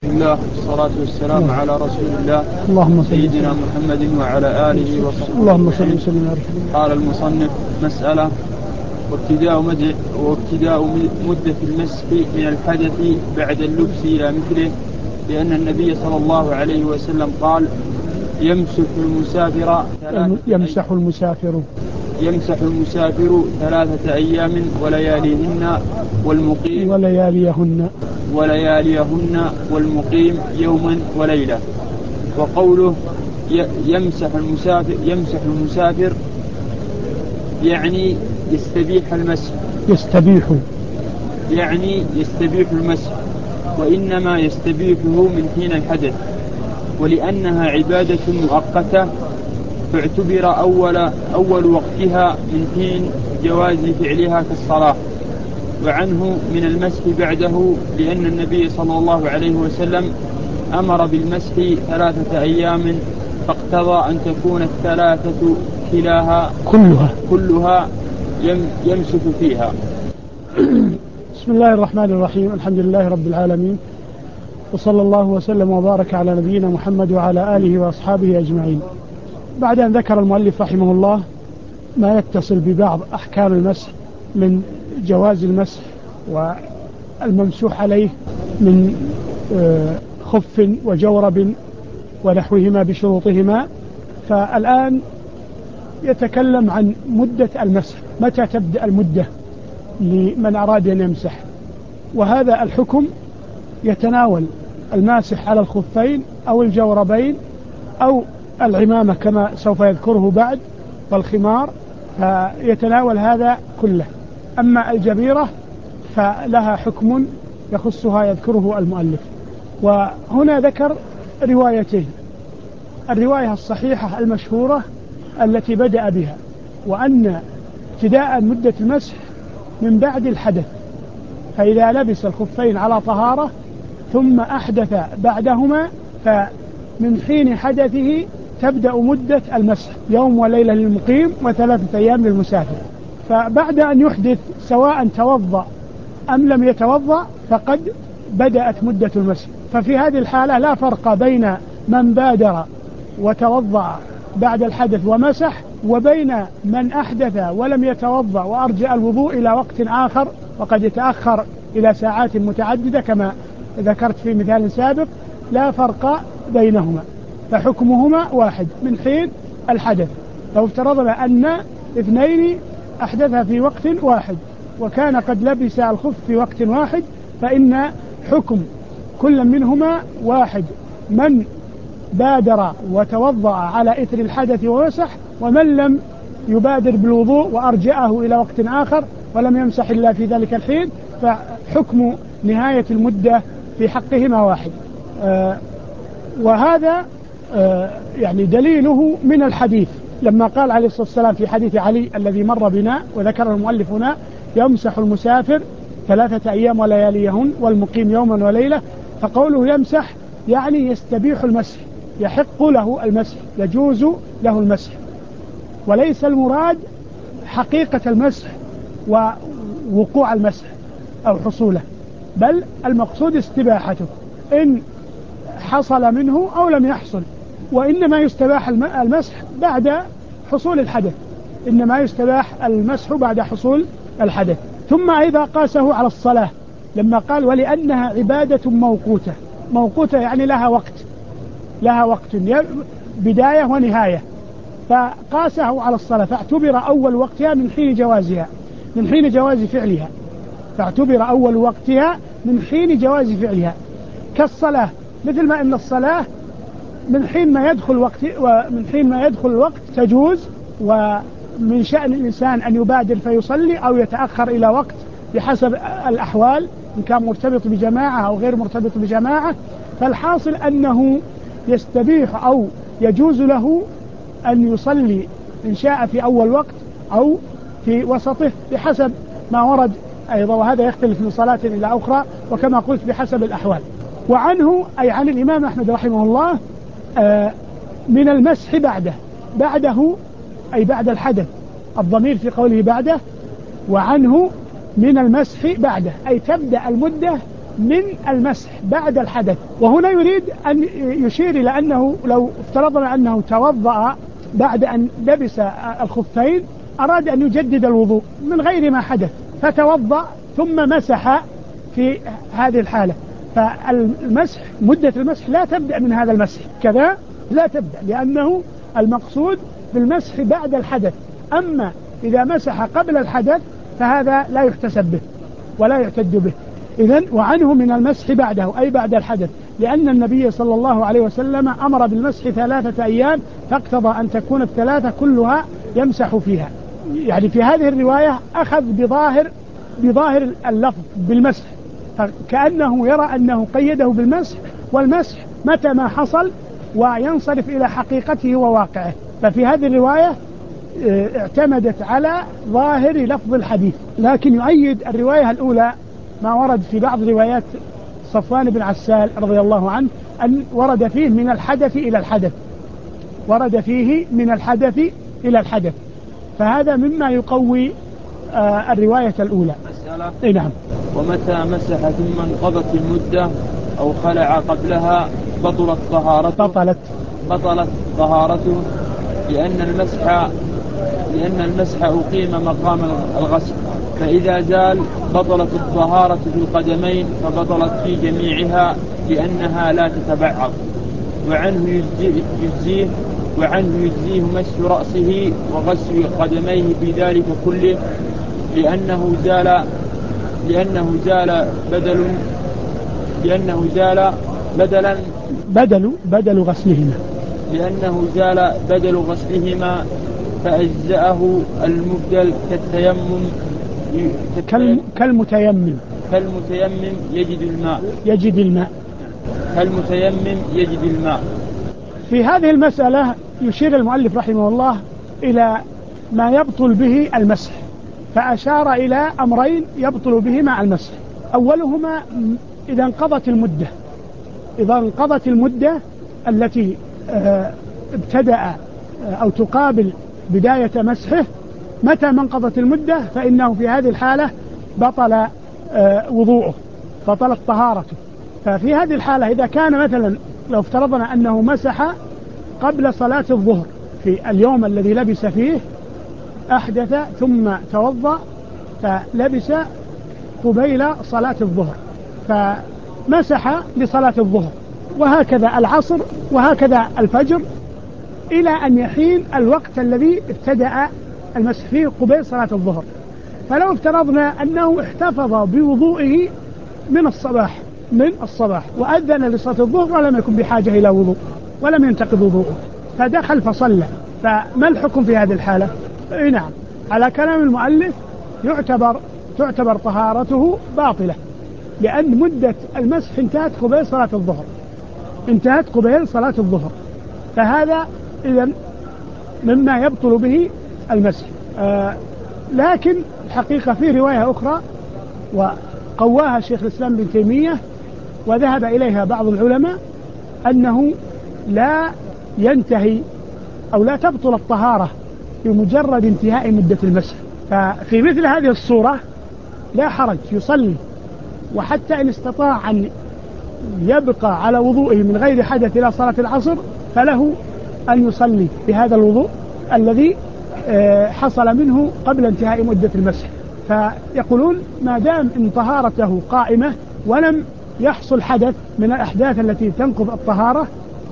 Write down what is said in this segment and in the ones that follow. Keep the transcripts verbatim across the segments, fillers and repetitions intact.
بسم الله والصلاة والسلام الله. على رسول الله اللهم سيدنا محمد وعلى آله وصحبه. اللهم صل وسلم على رسول الله. قال المصنف: مسألة وابتداء مد وابتداء مدة المسح من الحدث بعد اللبس إلى مثله، لأن النبي صلى الله عليه وسلم قال: يمسح المسافر يمسح المسافر يمسح المسافر ثلاثة أيام ولياليهن والمقيم ولياليهن ولياليهن والمقيم يوما وليلة. وقوله يمسح المسافر يمسح المسافر يعني يستبيح المسح يستبيح يعني يستبيح المسح وإنما يستبيحه من حين الحدث، ولأنها عبادة مؤقتة فاعتبر أول, أول وقتها من حين جواز فعلها كالصلاة. وعنه من المسح بعده، لأن النبي صلى الله عليه وسلم أمر بالمسح ثلاثة أيام، فاقتضى أن تكون الثلاثة كلاها كلها كلها يمسح فيها. بسم الله الرحمن الرحيم. الحمد لله رب العالمين، وصلى الله وسلم وبارك على نبينا محمد وعلى آله وأصحابه أجمعين. بعد أن ذكر المؤلف رحمه الله ما يتصل ببعض أحكام المسح من جواز المسح والممسوح عليه من خف وجورب ونحوهما بشروطهما، فالآن يتكلم عن مدة المسح، متى تبدأ المدة لمن أراد أن يمسح. وهذا الحكم يتناول الماسح على الخفين أو الجوربين أو العمامة كما سوف يذكره بعد والخمار، فيتناول هذا كله. أما الجبيرة فلها حكم يخصها يذكره المؤلف. وهنا ذكر روايتين: الرواية الصحيحة المشهورة التي بدأ بها، وأن ابتداء مدة المسح من بعد الحدث، فإذا لبس الخفين على طهارة ثم أحدث بعدهما فمن حين حدثه تبدأ مدة المسح يوم وليلة للمقيم وثلاثة أيام للمسافر. فبعد أن يحدث سواء توضأ أم لم يتوضأ فقد بدأت مدة المسح. ففي هذه الحالة لا فرق بين من بادر وتوضأ بعد الحدث ومسح وبين من أحدث ولم يتوضأ وأرجع الوضوء إلى وقت آخر، وقد يتأخر إلى ساعات متعددة كما ذكرت في مثال سابق. لا فرق بينهما، فحكمهما واحد من حين الحدث. لو افترضنا أن اثنين أحدثا في وقت واحد وكان قد لبس الخف في وقت واحد، فإن حكم كل منهما واحد: من بادر وتوضأ على إثر الحدث ومسح، ومن لم يبادر بالوضوء وأرجعه إلى وقت آخر ولم يمسح إلا في ذلك الحين، فحكم نهاية المدة في حقهما واحد. آه وهذا آه يعني دليله من الحديث لما قال عليه الصلاة والسلام في حديث علي الذي مر بنا وذكر المؤلف هنا: يمسح المسافر ثلاثة أيام ولياليهن والمقيم يوما وليلة. فقوله يمسح يعني يستبيح المسح، يحق له المسح، يجوز له المسح، وليس المراد حقيقة المسح ووقوع المسح أو حصوله، بل المقصود استباحته إن حصل منه أو لم يحصل. وإنما يستباح المسح بعد حصول الحدث، إنما يستباح المسح بعد حصول الحدث. ثم أيضا قاسه على الصلاة لما قال: ولأنها عبادة موقوتة. موقوتة يعني لها وقت، لها وقت بداية ونهاية، فقاسه على الصلاة فاعتبر أول وقتها من حين جوازها، من حين جواز فعلها، فاعتبر أول وقتها من حين جواز فعلها كالصلاة، مثل ما إن الصلاة من حين ما يدخل وقت ومن حين ما يدخل الوقت تجوز، ومن شأن الإنسان أن يبادر فيصلي أو يتأخر إلى وقت بحسب الأحوال، إن كان مرتبط بجماعة أو غير مرتبط بجماعة. فالحاصل أنه يستبيح أو يجوز له أن يصلي إن شاء في أول وقت أو في وسطه بحسب ما ورد أيضا، وهذا يختلف من صلاة إلى أخرى وكما قلت بحسب الأحوال. وعنه أي عن الإمام أحمد رحمه الله من المسح بعده، بعده أي بعد الحدث، الضمير في قوله بعده. وعنه من المسح بعده أي تبدأ المدة من المسح بعد الحدث. وهنا يريد أن يشير إلى أنه لو افترضنا أنه توضأ بعد أن لبس الخفين، أراد أن يجدد الوضوء من غير ما حدث، فتوضأ ثم مسح في هذه الحالة، فالمسح مدة المسح لا تبدأ من هذا المسح كذا، لا تبدأ، لأنه المقصود بالمسح بعد الحدث. أما إذا مسح قبل الحدث فهذا لا يحتسب به ولا يعتد به. إذن وعنه من المسح بعده أي بعد الحدث، لأن النبي صلى الله عليه وسلم أمر بالمسح ثلاثة أيام، فاقتضى أن تكون الثلاثة كلها يمسح فيها. يعني في هذه الرواية أخذ بظاهر بظاهر اللفظ بالمسح، فكأنه يرى أنه قيده بالمسح، والمسح متى ما حصل وينصرف إلى حقيقته وواقعه. ففي هذه الرواية اعتمدت على ظاهر لفظ الحديث، لكن يؤيد الرواية الأولى ما ورد في بعض روايات صفوان بن عسال رضي الله عنه أن ورد فيه من الحدث إلى الحدث، ورد فيه من الحدث إلى الحدث، فهذا مما يقوي آه الرواية الأولى. إيه نعم. ومتى مسح ثم انقضت المدة أو خلع قبلها بطلت طهارته بطلت بطلت طهارته لأن المسح لأن المسح أقيم مقام الغسل، فإذا زال بطلت الطهارة في القدمين فبطلت في جميعها لأنها لا تتبعض. وعنه يجزيه وعنه يجزيه مسح رأسه وغسل قدميه في ذلك كله، لأنه زال لأنه زال بدل لأنه زال بدلا بدل بدل غسلهما لأنه زال بدل غسلهما فأجزأه المبدل كالتيمم كالمتيمم كالمتيمم يجد الماء يجد الماء كالمتيمم يجد الماء. في هذه المسألة يشير المؤلف رحمه الله إلى ما يبطل به المسح، فأشار إلى أمرين يبطل بهما المسح. أولهما إذا انقضت المدة إذا انقضت المدة التي ابتدأ أو تقابل بداية مسحه، متى ما انقضت المدة فإنه في هذه الحالة بطل وضوءه، بطلت طهارته. ففي هذه الحالة إذا كان مثلا لو افترضنا أنه مسح قبل صلاة الظهر في اليوم الذي لبس فيه، أحدث ثم توضأ فلبس قبيل صلاة الظهر فمسح لصلاة الظهر، وهكذا العصر وهكذا الفجر، إلى أن يحين الوقت الذي ابتدأ المسح فيه قبيل صلاة الظهر. فلو افترضنا أنه احتفظ بوضوئه من الصباح من الصباح وأذن لصلاة الظهر ولم يكن بحاجة إلى وضوء ولم ينتقض وضوءه، فدخل فصلى، فما الحكم في هذه الحالة؟ إيه نعم، على كلام المؤلف يعتبر تعتبر طهارته باطلة، لأن مدة المسح انتهت قبيل صلاة الظهر انتهت قبيل صلاة الظهر فهذا إذن مما يبطل به المسح. آه لكن الحقيقة في رواية أخرى وقواها شيخ الإسلام ابن تيمية وذهب إليها بعض العلماء، أنه لا ينتهي أو لا تبطل الطهارة بمجرد انتهاء مدة المسح. ففي مثل هذه الصورة لا حرج، يصلي، وحتى إن استطاع أن يبقى على وضوئه من غير حدث إلى صلاة العصر فله أن يصلي بهذا الوضوء الذي حصل منه قبل انتهاء مدة المسح. فيقولون ما دام إن طهارته قائمة ولم يحصل حدث من الأحداث التي تنقض الطهارة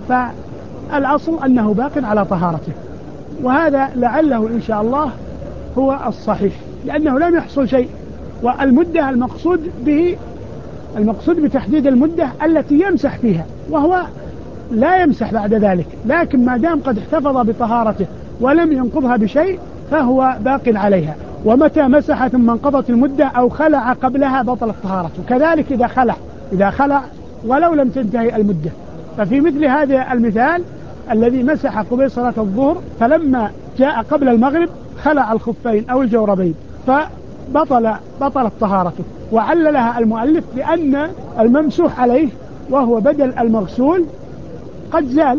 فالأصل أنه باق على طهارته، وهذا لعله إن شاء الله هو الصحيح، لأنه لم يحصل شيء. والمدة المقصود به المقصود بتحديد المدة التي يمسح فيها، وهو لا يمسح بعد ذلك، لكن ما دام قد احتفظ بطهارته ولم ينقضها بشيء فهو باق عليها. ومتى مسح ثم انقضت المدة أو خلع قبلها بطلت طهارته، كذلك إذا خلع إذا خلع ولو لم تنتهي المدة. ففي مثل هذا المثال الذي مسح قبيل صلاة الظهر فلما جاء قبل المغرب خلع الخفين أو الجوربين فبطل بطلت طهارته. وعللها المؤلف بأن الممسوح عليه وهو بدل المغسول قد زال،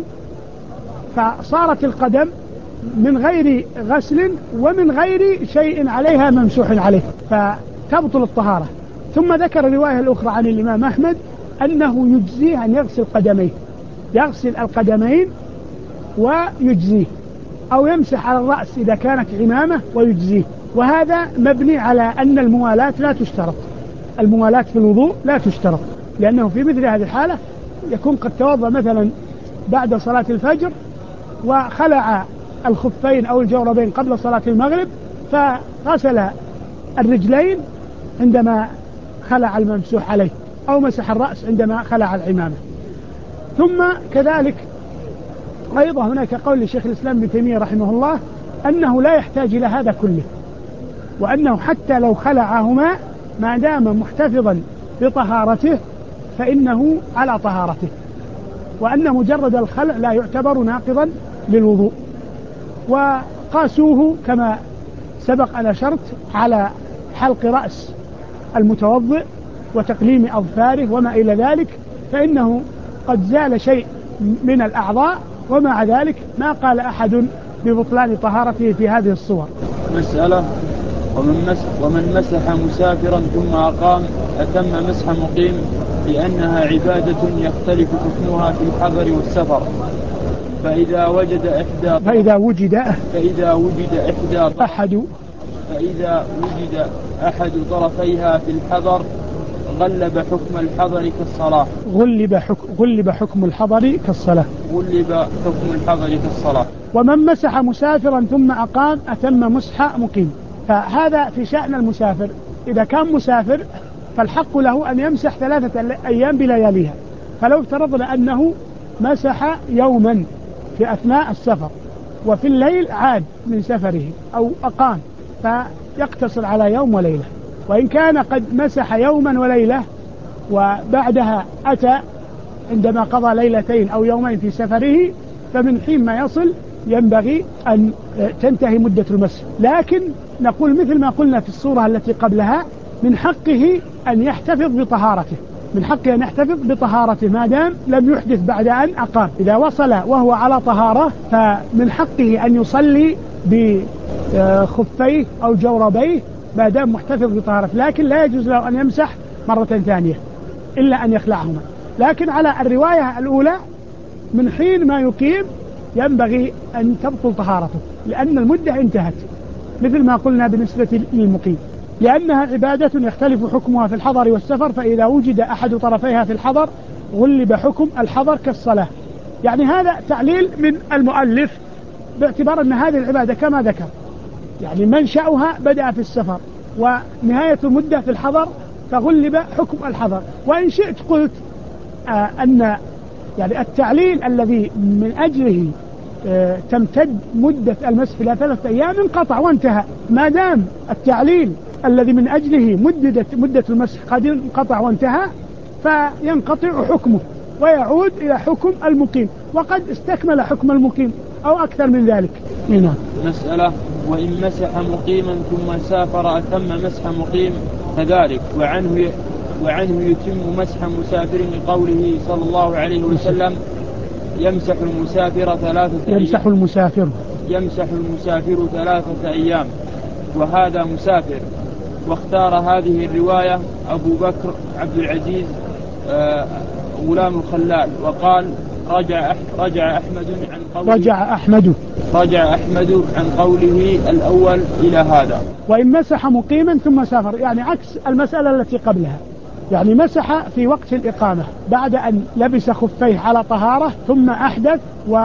فصارت القدم من غير غسل ومن غير شيء عليها ممسوح عليه فتبطل الطهارة. ثم ذكر الرواية الأخرى عن الإمام أحمد أنه يجزيه أن يغسل قدميه، يغسل القدمين ويجزيه، أو يمسح على الرأس إذا كانت عمامة ويجزيه. وهذا مبني على أن الموالاة لا تشترط، الموالاة في الوضوء لا تشترط، لأنه في مثل هذه الحالة يكون قد توضأ مثلا بعد صلاة الفجر وخلع الخفين أو الجوربين قبل صلاة المغرب، فغسل الرجلين عندما خلع الممسوح عليه، أو مسح الرأس عندما خلع العمامة. ثم كذلك أيضا هناك قول لشيخ الإسلام ابن تيمية رحمه الله أنه لا يحتاج إلى هذا كله، وأنه حتى لو خلعهما ما دام محتفظا بطهارته فإنه على طهارته، وأن مجرد الخلع لا يعتبر ناقضا للوضوء. وقاسوه كما سبق أن أشرت على حلق رأس المتوضئ وتقليم أظفاره وما إلى ذلك، فإنه قد زال شيء من الأعضاء، ومع ذلك ما قال أحد ببطلان طهارته في هذه الصور. مسألة: ومن مسح, ومن مسح مسافرا ثم أقام أتم مسح مقيم، لأنها عبادة يختلف حكمها في الحضر والسفر. فإذا وجد إحدى فإذا وجد فإذا وجد إحدى أحد فإذا وجد أحد طرفيها في الحضر غلب حكم الحضر كالصلاة غلب حكم غلب حكم الحضر كالصلاة غلب حكم الحضر كالصلاة. ومن مسح مسافرا ثم أقام أتم مسح مقيم. فهذا في شأن المسافر. إذا كان مسافر فالحق له أن يمسح ثلاثة أيام بلياليها. فلو افترضنا أنه مسح يوما في أثناء السفر وفي الليل عاد من سفره أو أقام، فيقتصر على يوم وليلة. وإن كان قد مسح يوما وليلة وبعدها أتى عندما قضى ليلتين أو يومين في سفره، فمن حين ما يصل ينبغي أن تنتهي مدة المسح. لكن نقول مثل ما قلنا في الصورة التي قبلها، من حقه أن يحتفظ بطهارته، من حقه أن يحتفظ بطهارته ما دام لم يحدث بعد أن أقام. إذا وصل وهو على طهارة فمن حقه أن يصلي بخفيه أو جوربيه ما دام محتفظ بطهارته، لكن لا يجوز له أن يمسح مرة ثانية إلا أن يخلعهما. لكن على الرواية الأولى من حين ما يقيم ينبغي أن تبطل طهارته، لأن المدة انتهت، مثل ما قلنا بالنسبة للمقيم، لأنها عبادة يختلف حكمها في الحضر والسفر. فإذا وجد أحد طرفيها في الحضر غلب حكم الحضر كالصلاة. يعني هذا تعليل من المؤلف باعتبار أن هذه العبادة كما ذكر يعني منشأها بدأ في السفر ونهاية المدة في الحضر، فغلب حكم الحضر. وإن شئت قلت آه أن يعني التعليل الذي من أجله آه تمتد مدة المسح إلى ثلاثة أيام انقطع وانتهى. ما دام التعليل الذي من أجله مدة, مدة المسح قد انقطع وانتهى، فينقطع حكمه ويعود إلى حكم المقيم، وقد استكمل حكم المقيم أو أكثر من ذلك. هنا مسألة: وإن مسح مقيما ثم سافر أتم مسح مقيم كذلك، وعنه ي... وعنه يتم مسح مسافر لقوله صلى الله عليه وسلم: يمسح المسافر ثلاثة يمسح أيام المسافر يمسح المسافر ثلاثة أيام وهذا مسافر. واختار هذه الرواية أبو بكر عبد العزيز آه غلام الخلال، وقال: رجع رجع أحمد عن قوله رجع أحمد رجع أحمد عن قوله الأول إلى هذا. وإن مسح مقيما ثم سافر، يعني عكس المسألة التي قبلها، يعني مسح في وقت الإقامة بعد أن لبس خفيه على طهارة ثم أحدث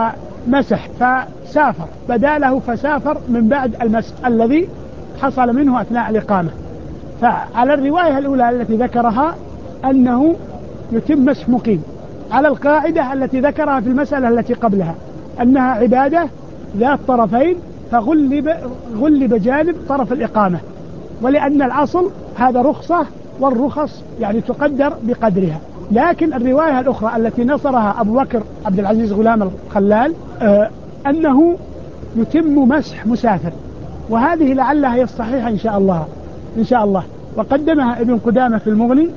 ومسح فسافر بداله، فسافر من بعد المسح الذي حصل منه أثناء الإقامة. فعلى الرواية الأولى التي ذكرها أنه يتم مسح مقيم، على القاعدة التي ذكرها في المسألة التي قبلها أنها عبادة ذات طرفين، فغلب غلب جانب طرف الإقامة، ولأن الأصل هذا رخصة، والرخص يعني تقدر بقدرها. لكن الرواية الأخرى التي نصرها أبو بكر عبد العزيز غلام الخلال آه أنه يتم مسح مسافر، وهذه لعلها هي الصحيحة إن شاء الله إن شاء الله وقدمها ابن قدامة في المغني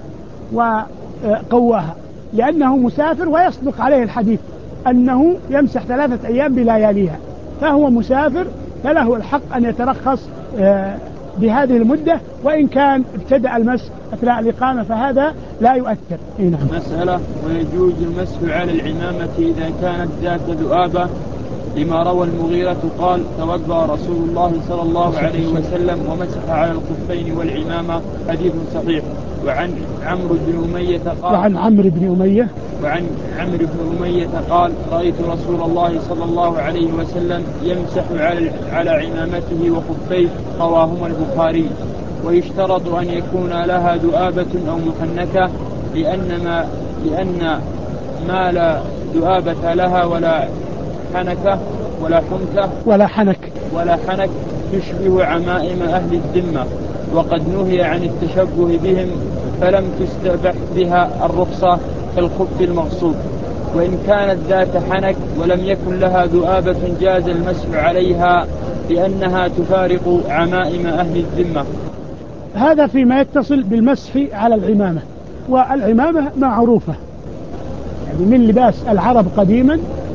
وقواها، لأنه مسافر ويصدق عليه الحديث أنه يمسح ثلاثة أيام بلياليها، فهو مسافر فله الحق أن يترخص بهذه المدة، وإن كان ابتدأ المسح أثناء الإقامة فهذا لا يؤثر. نعم. مسألة: ويجوز المسح على العمامة إذا كانت ذات ذؤابة، لما روى المغيرة قال: توضأ رسول الله صلى الله عليه وسلم ومسح على الخفين والعمامة، حديث صحيح. وعن عمرو بن أمية قال وعن عمرو بن أمية وعن عمرو بن أمية قال: رأيت رسول الله صلى الله عليه وسلم يمسح على على عمامته وخفيه، رواهما البخاري. ويشترط أن يكون لها ذؤابة أو محنكة، لأن ما لأن ما لا ذؤابة لها ولا حنكة ولا حنكة ولا حنك ولا حنك تشبه عمائم أهل الذمة، وقد نهي عن التشبه بهم، فلم تستبح بها الرخصة كالخف المغصوب. وإن كانت ذات حنك ولم يكن لها ذؤابة جاز المسح عليها، لأنها تفارق عمائم أهل الذمة. هذا فيما يتصل بالمسح على العمامة. والعمامة معروفة يعني من لباس العرب قديما،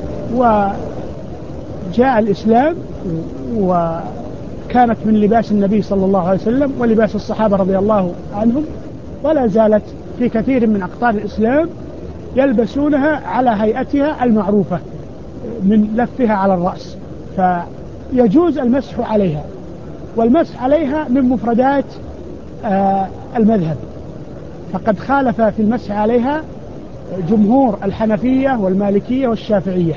وجاء الإسلام وكانت من لباس النبي صلى الله عليه وسلم ولباس الصحابة رضي الله عنهم، ولا زالت في كثير من أقطار الإسلام يلبسونها على هيئتها المعروفة من لفها على الرأس، فيجوز المسح عليها. والمسح عليها من مفردات آه المذهب، فقد خالف في المسح عليها جمهور الحنفية والمالكية والشافعية،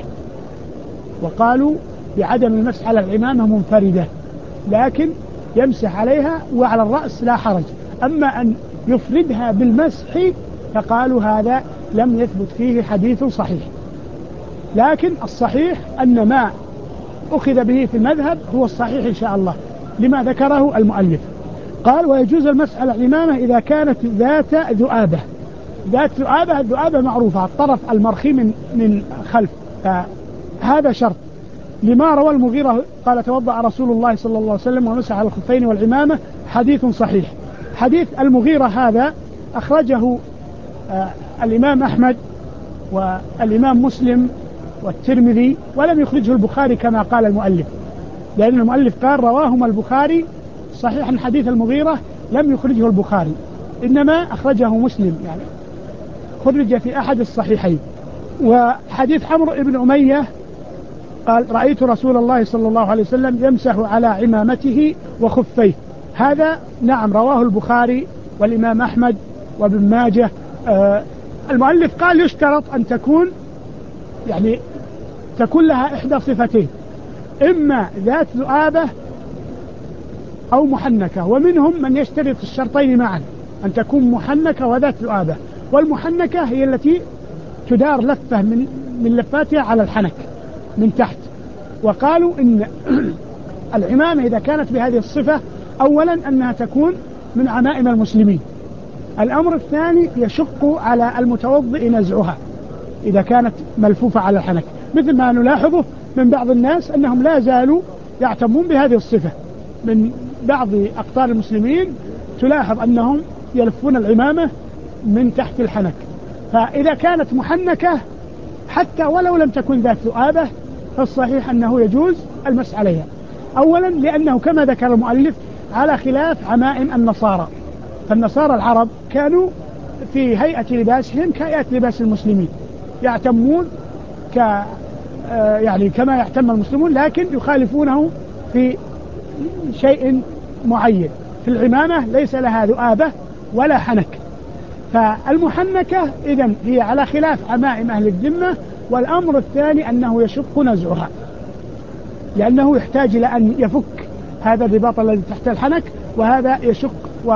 وقالوا بعدم المسح على العمامة منفردة، لكن يمسح عليها وعلى الرأس لا حرج. أما أن يفردها بالمسح فقالوا هذا لم يثبت فيه حديث صحيح، لكن الصحيح أن ما أخذ به في المذهب هو الصحيح إن شاء الله، لما ذكره المؤلف. قال: ويجوز المسح على العمامة إذا كانت ذات ذؤابة. ذات ذؤابة، الذؤابة معروفة، الطرف المرخي من من خلف، فهذا شرط. لما روى المغيرة قال: توضأ رسول الله صلى الله عليه وسلم ومسح على الخفين والعمامة، حديث صحيح. حديث المغيرة هذا أخرجه آه الإمام أحمد والإمام مسلم والترمذي، ولم يخرجه البخاري كما قال المؤلف، لأن المؤلف قال رواهما البخاري. صحيح حديث المغيرة لم يخرجه البخاري، إنما أخرجه مسلم، يعني خرج في أحد الصحيحين. وحديث عمرو بن أمية قال: رأيت رسول الله صلى الله عليه وسلم يمسح على عمامته وخفيه، هذا نعم رواه البخاري والإمام أحمد وابن ماجه. آه المؤلف قال يشترط أن تكون يعني تكون لها إحدى صفتين: إما ذات ذؤابة أو محنكة، ومنهم من يشترط الشرطين معا، أن تكون محنكة وذات ذؤابة. والمحنكة هي التي تدار لفة من من لفاتها على الحنك من تحت. وقالوا إن العمامة إذا كانت بهذه الصفة، أولا أنها تكون من عمائم المسلمين. الأمر الثاني يشق على المتوضئ نزعها إذا كانت ملفوفة على الحنك، مثل ما نلاحظه من بعض الناس أنهم لا زالوا يعتمون بهذه الصفة. من بعض أقطار المسلمين تلاحظ أنهم يلفون العمامة من تحت الحنك. فإذا كانت محنكة حتى ولو لم تكن ذات ذؤابة فالصحيح أنه يجوز المسح عليها، أولا لأنه كما ذكر المؤلف على خلاف عمائم النصارى. فالنصارى العرب كانوا في هيئة لباسهم كهيئة لباس المسلمين، يعتمون ك يعني كما يعتم المسلمون، لكن يخالفونه في شيء معين. في العمامة ليس لها ذؤابة ولا حنك، فالمحنكة إذن هي على خلاف عمائم أهل الذمة. والأمر الثاني أنه يشق نزعها، لأنه يحتاج إلى أن يفك هذا الرباط الذي تحت الحنك، وهذا يشق و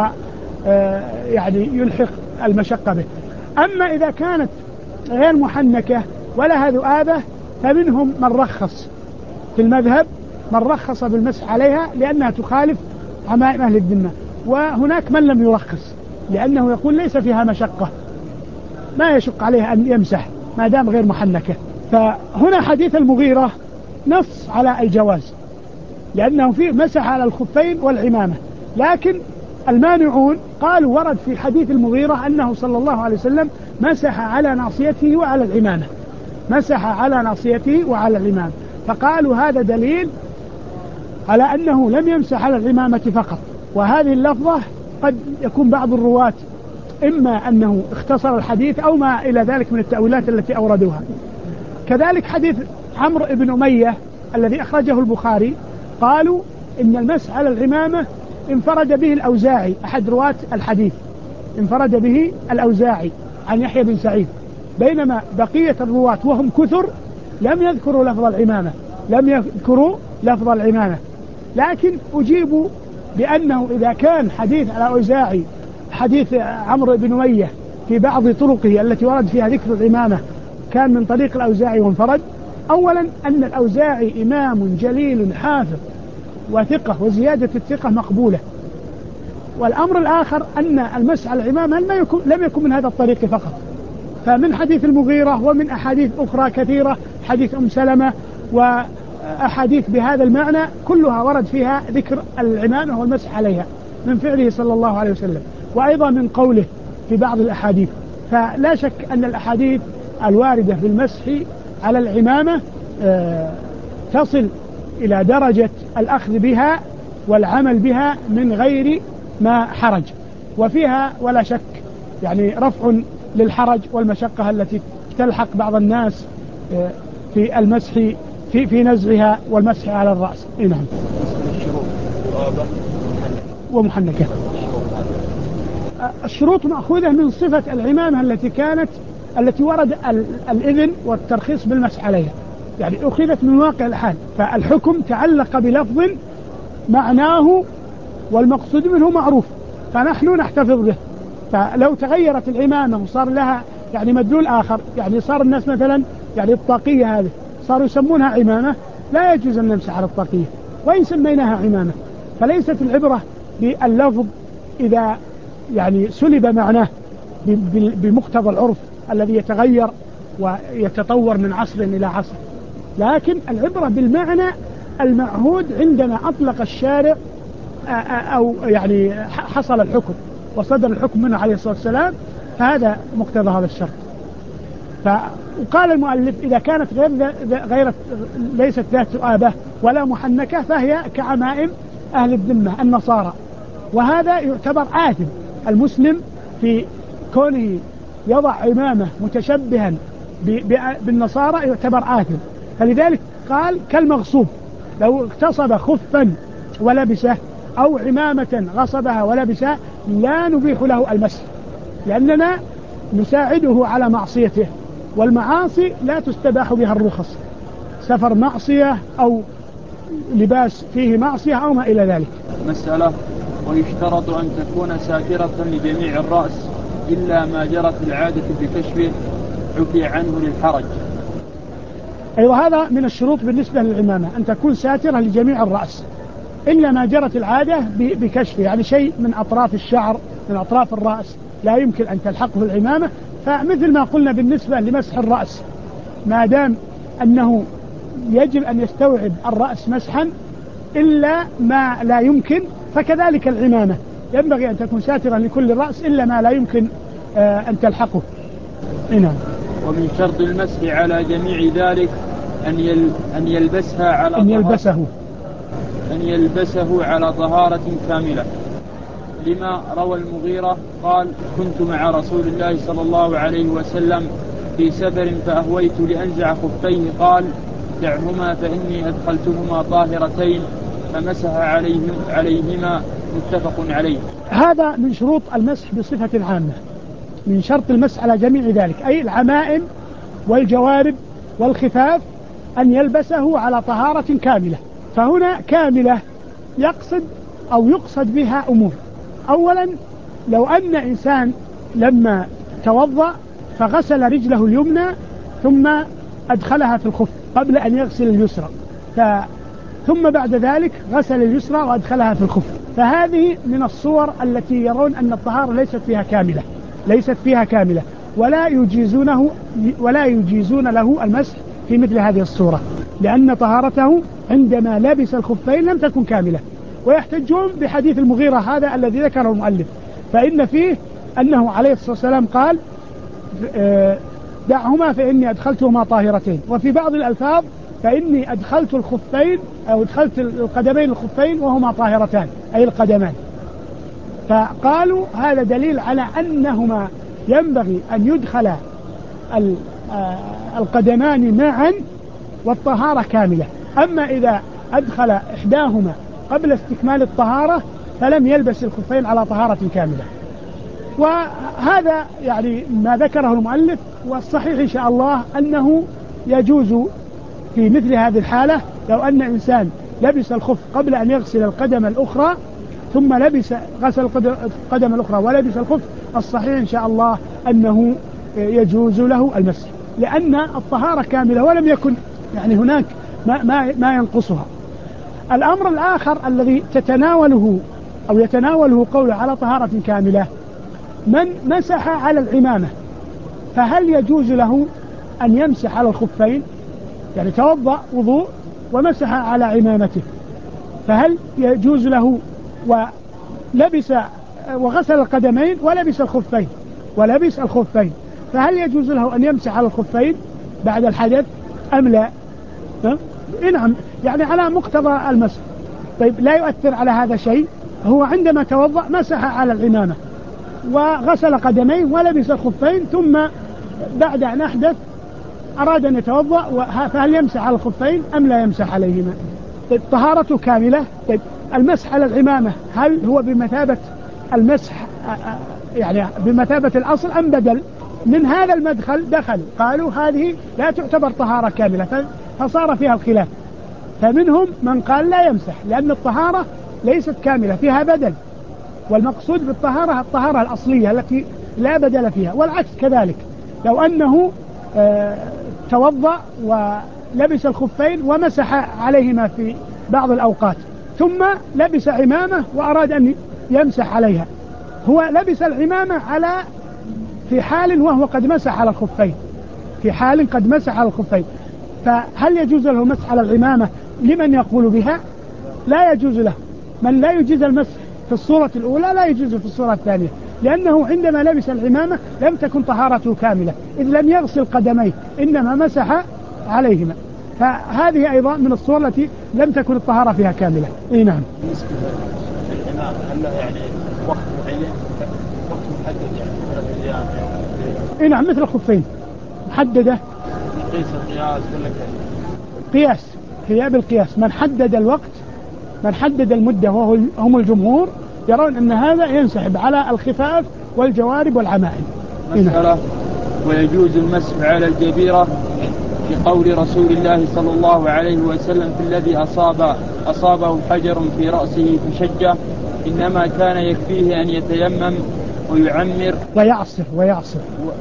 يعني يلحق المشقة به. أما إذا كانت غير محنكة ولها ذؤابة فمنهم من رخص في المذهب، من رخص بالمسح عليها لأنها تخالف عمائم أهل الذمة، وهناك من لم يرخص لأنه يقول ليس فيها مشقة، ما يشق عليها أن يمسح ما دام غير محنكة. فهنا حديث المغيرة نص على الجواز، لأنه فيه مسح على الخفين والعمامة، لكن المانعون قالوا ورد في حديث المغيرة أنه صلى الله عليه وسلم مسح على ناصيته وعلى العمامة، مسح على ناصيته وعلى العمامة، فقالوا هذا دليل على أنه لم يمسح على العمامة فقط، وهذه اللفظة قد يكون بعض الرواة إما أنه اختصر الحديث أو ما إلى ذلك من التأويلات التي أوردوها. كذلك حديث عمرو بن أمية الذي أخرجه البخاري، قالوا إن المسح على العمامة انفرد به الأوزاعي أحد رواة الحديث، انفرد به الأوزاعي عن يحيى بن سعيد، بينما بقية الرواة وهم كثر لم يذكروا لفظ العمامة لم يذكروا لفظ العمامة لكن أجيبوا بأنه إذا كان حديث على الأوزاعي حديث عمرو بن أمية في بعض طرقه التي ورد فيها ذكر العمامة كان من طريق الأوزاعي وانفرد، أولا أن الأوزاعي إمام جليل حافظ وثقة، وزيادة الثقة مقبولة. والأمر الآخر أن المسح على العمامة لم يكن من هذا الطريق فقط، فمن حديث المغيرة ومن أحاديث أخرى كثيرة، حديث أم سلمة وأحاديث بهذا المعنى كلها ورد فيها ذكر العمامة والمسح عليها من فعله صلى الله عليه وسلم، وأيضا من قوله في بعض الأحاديث. فلا شك أن الأحاديث الواردة في المسح على العمامة تصل إلى درجة الأخذ بها والعمل بها من غير ما حرج، وفيها ولا شك يعني رفع للحرج والمشقة التي تلحق بعض الناس في المسح في في نزعها والمسح على الرأس. نعم. ومحنكة. الشروط مأخوذة من صفة العمامة التي كانت التي ورد الإذن والترخيص بالمسح عليها، يعني أخذت من واقع الحال، فالحكم تعلق بلفظ معناه والمقصود منه معروف فنحن نحتفظ به. فلو تغيرت العمامة وصار لها يعني مدلول آخر، يعني صار الناس مثلا يعني الطاقية هذه صاروا يسمونها عمامة، لا يجوز أن نمسح على الطاقية وإن سميناها عمامة. فليست العبرة باللفظ إذا يعني سلب معناه بمقتضى العرف الذي يتغير ويتطور من عصر إلى عصر، لكن العبرة بالمعنى المعهود عندما أطلق الشارع أو يعني حصل الحكم وصدر الحكم منه عليه الصلاة والسلام، فهذا مقتضى هذا الشرط. فقال المؤلف إذا كانت غير, غير ليست ذات آبة ولا محنكة فهي كعمائم أهل الذمة النصارى، وهذا يعتبر آثم. المسلم في كونه يضع عمامة متشبها بالنصارى يعتبر آثم، فلذلك قال كالمغصوب، لو اغتصب خفا ولبسه أو عمامة غصبها ولبسها لا نبيح له المسح، لأننا نساعده على معصيته، والمعاصي لا تستباح بها الرخص، سفر معصية أو لباس فيه معصية أو ما إلى ذلك. مسألة: ويشترط أن تكون ساترة لجميع الرأس إلا ما جرت العادة بكشفه عفي عنه للحرج. أيضا هذا من الشروط بالنسبة للعمامة، أن تكون ساترة لجميع الرأس إلا ما جرت العادة بكشفه، يعني شيء من أطراف الشعر من أطراف الرأس لا يمكن أن تلحقه العمامة. فمثل ما قلنا بالنسبة لمسح الرأس، ما دام أنه يجب أن يستوعب الرأس مسحا إلا ما لا يمكن، فكذلك العمامة ينبغي أن تكون ساترة لكل الرأس إلا ما لا يمكن أن تلحقه. نعم. ومن شرط المسح على جميع ذلك أن يل أن يلبسها على أن يلبسه أن يلبسه على طهارة كاملة، لما روى المغيرة قال: كنت مع رسول الله صلى الله عليه وسلم في سفر فأهويت لأنزع خفيه قال: دعهما فإني أدخلتهما طاهرتين، فمسح عليهم عليهما. متفق عليه. هذا من شروط المسح بصفة عامة، من شرط المسح على جميع ذلك أي العمائم والجوارب والخفاف أن يلبسه على طهارة كاملة. فهنا كاملة يقصد أو يقصد بها أمور. أولا، لو أن إنسان لما توضأ فغسل رجله اليمنى ثم أدخلها في الخف قبل أن يغسل اليسرى، ف... ثم بعد ذلك غسل اليسرى وأدخلها في الخف، فهذه من الصور التي يرون أن الطهارة ليست فيها كاملة ليست فيها كاملة ولا يجيزونه ولا يجيزون له المسح في مثل هذه الصورة، لأن طهارته عندما لبس الخفين لم تكن كاملة. ويحتجون بحديث المغيرة هذا الذي ذكره المؤلف، فإن فيه أنه عليه الصلاة والسلام قال: دعهما فإني أدخلتهما طاهرتين. وفي بعض الألفاظ: فإني أدخلت الخفين أو أدخلت القدمين الخفين وهما طاهرتان، أي القدمان. فقالوا هذا دليل على أنهما ينبغي أن يدخل القدمان معا والطهارة كاملة. أما إذا أدخل إحداهما قبل استكمال الطهارة فلم يلبس الخفين على طهارة كاملة. وهذا يعني ما ذكره المؤلف، والصحيح إن شاء الله أنه يجوز في مثل هذه الحالة لو أن إنسان لبس الخف قبل أن يغسل القدم الأخرى ثم لبس غسل القدم الأخرى ولبس الخف، الصحيح إن شاء الله أنه يجوز له المسح، لأن الطهارة كاملة ولم يكن يعني هناك ما, ما, ما ينقصها. الأمر الآخر الذي تتناوله أو يتناوله قوله على طهارة كاملة، من مسح على العمامة فهل يجوز له أن يمسح على الخفين؟ يعني توضأ وضوء ومسح على عمامته، فهل يجوز له ولبس وغسل القدمين ولبس الخفين ولبس الخفين فهل يجوز له أن يمسح على الخفين بعد الحدث أم لا؟ نعم، يعني على مقتضى المسح. طيب لا يؤثر على هذا شيء، هو عندما توضأ مسح على العمامة وغسل قدميه ولبس الخفين، ثم بعد أن أحدث أراد أن يتوضأ، فهل يمسح على الخفين أم لا يمسح عليهما؟ طيب طهارته كاملة. طيب المسح على العمامة هل هو بمثابة المسح يعني بمثابة الأصل أم بدل؟ من هذا المدخل دخلوا قالوا هذه لا تعتبر طهارة كاملة، فصار فيها الخلاف. فمنهم من قال لا يمسح لأن الطهارة ليست كاملة، فيها بدل، والمقصود بالطهارة الطهارة الأصلية التي لا بدل فيها. والعكس كذلك، لو أنه آه توضأ ولبس الخفين ومسح عليهما في بعض الأوقات ثم لبس عمامة وأراد أن يمسح عليها، هو لبس العمامة على في حال وهو قد مسح على الخفين، في حال قد مسح على الخفين، فهل يجوز له مسح على العمامة لمن يقول بها؟ لا يجوز له. من لا يجوز المسح في الصورة الأولى لا يجوز في الصورة الثانية، لأنه عندما لبس العمامة لم تكن طهارته كاملة، إذ لم يغسل قدميه إنما مسح عليهما، فهذه أيضا من الصور التي لم تكن الطهارة فيها كاملة. إيه نعم. العمامة هل له يعني وقت معين، وقت محدد يعني ثلاث أيام؟ إيه نعم، مثل الخفين محددة. قيس القياس ولا كيف؟ قياس، هي بالقياس. من حدد الوقت، من حدد المدة وهو هم الجمهور يرون أن هذا ينسحب على الخفاف والجوارب والعمائم. مسألة ويجوز المسح على الجبيرة بقول رسول الله صلى الله عليه وسلم في الذي أصاب أصابه حجر في رأسه فشجه، إنما كان يكفيه أن يتيمم ويعمر ويعصر ويعصر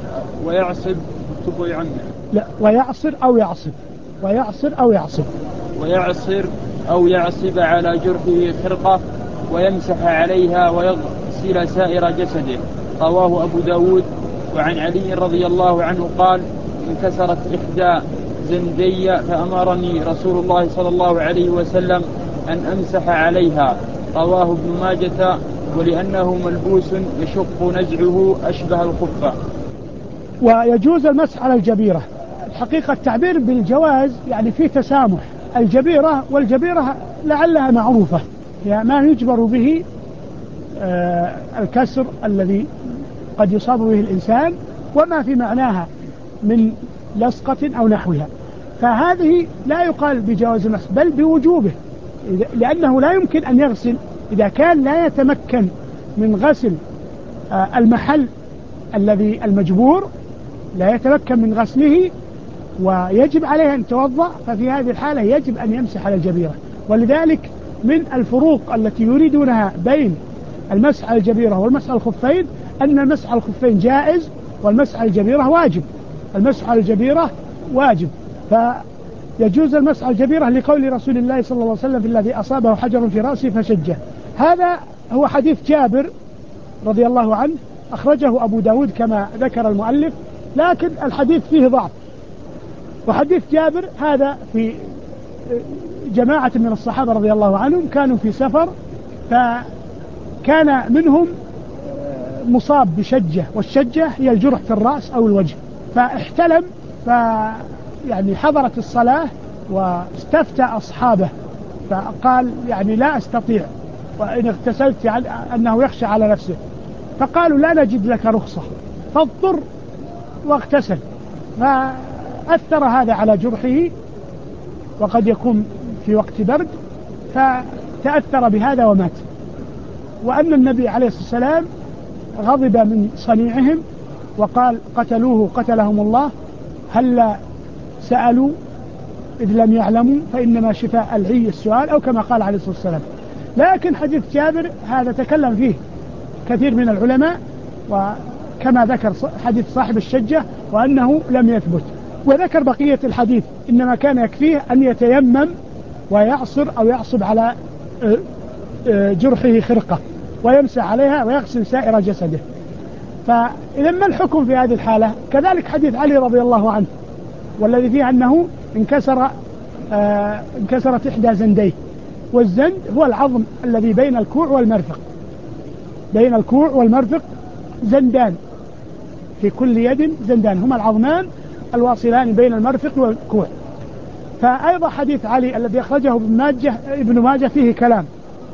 ويعصب ويعمر لا ويعصر أو يعصب ويعصر أو يعصب ويعصر أو يعصب على جرحه خرقة ويمسح عليها ويغسل سائر جسده. رواه أبو داود. وعن علي رضي الله عنه قال: انكسرت إحدى زندي فأمرني رسول الله صلى الله عليه وسلم أن أمسح عليها. رواه ابن ماجة. ولأنه ملبوس يشق نزعه أشبه الخفة. ويجوز المسح على الجبيرة. الحقيقة التعبير بالجواز يعني فيه تسامح. الجبيرة والجبيرة لعلها معروفة، يعني ما يجبر به آه الكسر الذي قد يصاب به الإنسان وما في معناها من لصقة أو نحوها، فهذه لا يقال بجواز المسح بل بوجوبه، لأنه لا يمكن أن يغسل إذا كان لا يتمكن من غسل آه المحل الذي المجبور، لا يتمكن من غسله ويجب عليه أن يتوضأ، ففي هذه الحالة يجب أن يمسح على الجبيرة. ولذلك من الفروق التي يريدونها بين المسح على الجبيرة والمسح على الخفين أن المسح على الخفين جائز والمسح على الجبيرة واجب. المسح على الجبيرة واجب، فيجوز المسح على الجبيرة لقول رسول الله صلى الله عليه وسلم في الذي أصابه حجر في رأسه فشجه. هذا هو حديث جابر رضي الله عنه، أخرجه أبو داود كما ذكر المؤلف، لكن الحديث فيه ضعف. وحديث جابر هذا في جماعة من الصحابة رضي الله عنهم كانوا في سفر، فكان منهم مصاب بشجة، والشجة هي الجرح في الرأس أو الوجه، فاحتلم، فيعني حضرت الصلاة واستفتى أصحابه فقال يعني لا أستطيع وإن اغتسلت يعني أنه يخشى على نفسه، فقالوا لا نجد لك رخصة، فاضطر واغتسل، فأثر هذا على جرحه، وقد يكون في وقت برد، فتأثر بهذا ومات. وأن النبي عليه الصلاة والسلام غضب من صنيعهم وقال قتلوه قتلهم الله، هل سألوا إذ لم يعلموا فإنما شفاء العي السؤال، أو كما قال عليه الصلاة والسلام. لكن حديث جابر هذا تكلم فيه كثير من العلماء، وكما ذكر حديث صاحب الشجة وأنه لم يثبت، وذكر بقية الحديث إنما كان يكفيه أن يتيمم ويعصر أو يعصب على جرحه خرقة ويمسح عليها ويغسل سائر جسده. فإذا ما الحكم في هذه الحالة؟ كذلك حديث علي رضي الله عنه والذي فيه أنه انكسر آه انكسرت إحدى زنديه، والزند هو العظم الذي بين الكوع والمرفق، بين الكوع والمرفق زندان، في كل يد زندان، هما العظمان الواصلان بين المرفق والكوع. فأيضا حديث علي الذي أخرجه ابن ماجه, ابن ماجه فيه كلام